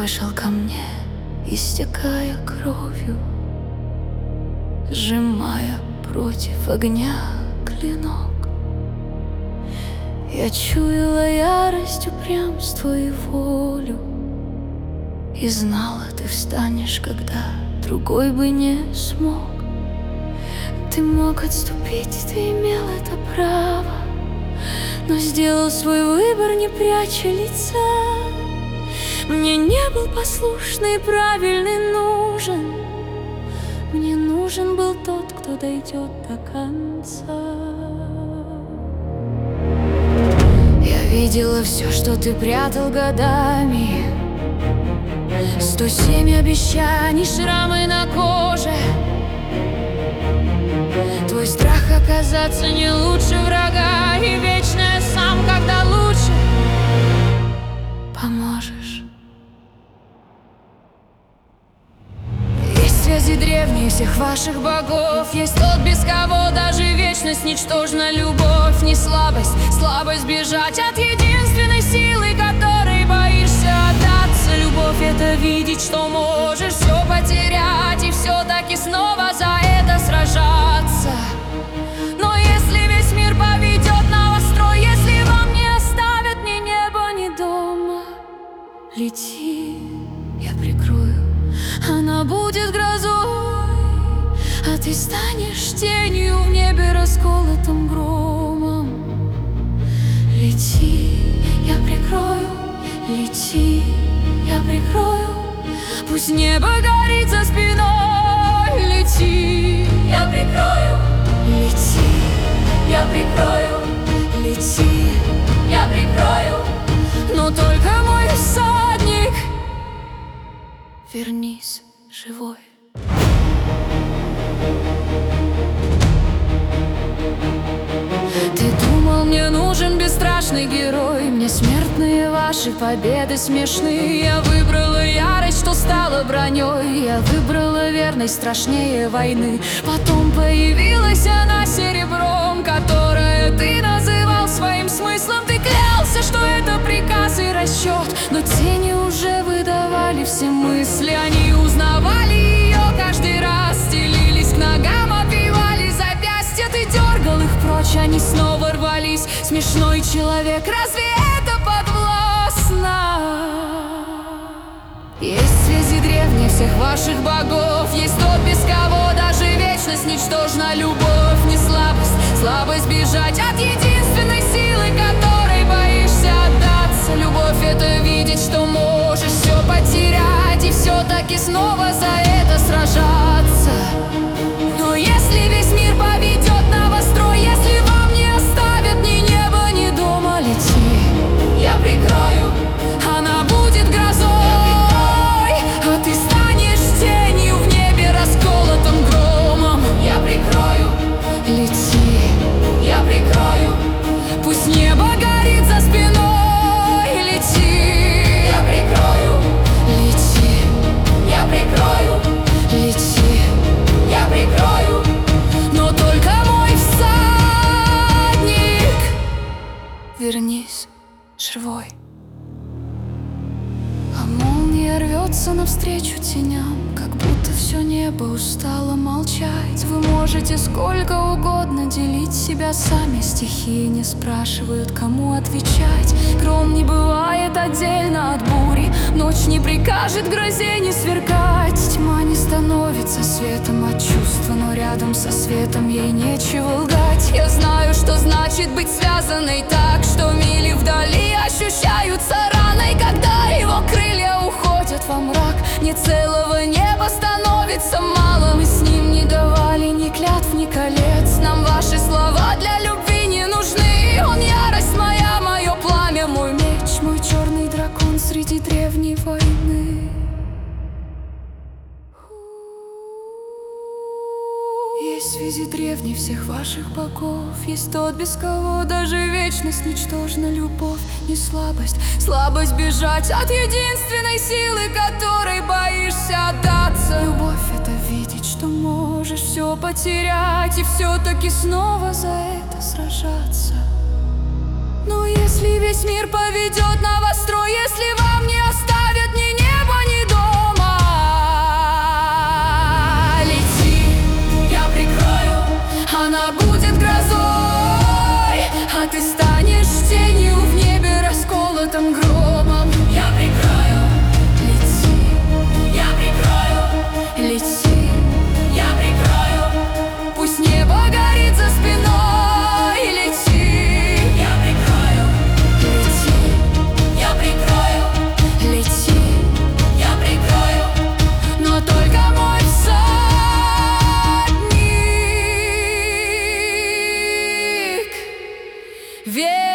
вышел ко мне, истекая кровью, сжимая против огня клинок. Я чуяла ярость, упрямство и волю, и знала, ты встанешь, когда другой бы не смог. Ты мог отступить, ты имел это право, но сделал свой выбор, не пряча лица. Мне не был послушный, правильный нужен. Мне нужен был тот, кто дойдет до конца. Я видела все, что ты прятал годами. 107 обещаний, шрамы на коже. Твой страх оказаться не лучше врага, и вечная сам, когда лучше поможешь. Есть связи древние всех ваших богов, есть тот, без кого даже вечность ничтожна. Любовь не слабость, слабость бежать от единственной силы, которой боишься отдаться. Любовь — это видеть, что можешь все потерять, и все-таки снова за это сражаться. Но если весь мир поведет на востро, если вам не оставят ни неба, ни дома, лети, я прикрою, она будет грозой, а ты станешь тенью в небе, расколотым громом. Лети, я прикрою, лети, я прикрою, пусть небо горит за спиной. Лети, я прикрою, лети, я прикрою, лети, я прикрою, но только мой всадник, вернись живой. Ты думал, мне нужен бесстрашный герой, мне смертные ваши победы смешны. Я выбрала ярость, что стала броней, я выбрала верность страшнее войны. Потом появилась она серебром, которое ты называл своим смыслом. Ты клялся, что это приказ и расчет, но тени уже выдавали все мысли. Они узнавали ее каждый раз, стелились к ногам, обвивали запястья. Ты дергал их прочь, они снова рвались. Смешной человек, разве это подвластно? Есть связи древние всех ваших богов, есть тот, без кого даже вечность ничтожна. Любовь не слабость, слабость бежать от единственной силы, которой боишься отдаться. Любовь — это видеть, что можешь все потерять, и все-таки снова за это сражаться. Но если весь мир поведет на востро, если вам не оставят ни неба, ни дома, лети, я прикрою, она будет грозой, а ты станешь тенью в небе, расколотым громом. Я прикрою, лети, я прикрою, пусть небо горит за спиной. Лети, я прикрою, лети, я прикрою, лети, я прикрою, но только мой всадник, вернись живой. А молния рвется навстречу теням, как будто все небо устало молчать. Вы можете сколько угодно делить себя сами, стихии не спрашивают, кому отвечать. Гром не бывает отдельно от бури, ночь не прикажет грозе не сверкать. Тьма не становится светом от чувства, но рядом со светом ей нечего лгать. Я знаю, что значит быть связанной так, что мили вдали ощущаются раной, когда его крылья уходят во мрак. Не целого неба становится мало, мы с ним не давали ни клятв, ни колец. Нам ваши слова для любви не нужны. Он ярость моя, мое пламя, мой меч, мой черный дракон среди древней войны. Есть связи древней всех ваших богов, есть тот, без кого даже вечность ничтожна. Любовь не слабость, слабость бежать от единственной силы, которой боишься отдаться. Любовь — это видеть, что можешь все потерять, и все-таки снова за это сражаться. Но если весь мир поведет на востро, если вам не оставят ни неба, Верь